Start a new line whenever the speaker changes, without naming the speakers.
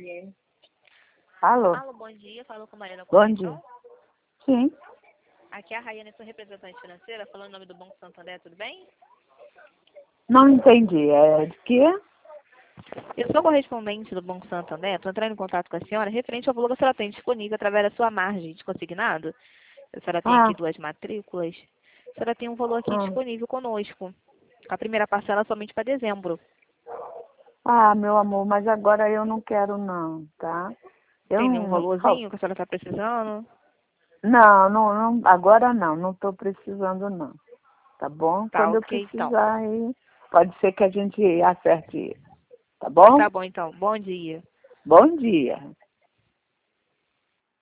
Alô?
Alô, bom dia. Falou com Mariana
Bom
Conceição.
dia. Sim.
Aqui é a Rayane, sua representante financeira, falando em nome do Banco Santander, tudo bem?
Não entendi. É de quê?
Eu sou correspondente do Banco Santander, estou entrando em contato com a senhora referente ao valor que a senhora tem disponível através da sua margem de consignado. A senhora tem
Ah,
aqui 2 matrículas. A senhora tem um valor aqui
ah.
disponível conosco. A primeira parcela é somente para dezembro.
Ah, meu amor, mas agora eu não quero não, tá? Eu
Tem nenhum
não,
valorzinho que a senhora está precisando?
agora não estou precisando não, tá bom?
Tá,
Quando eu
ok, então.
precisar aí, pode ser que a gente acerte, tá bom?
Tá bom, então. Bom dia.
Bom dia.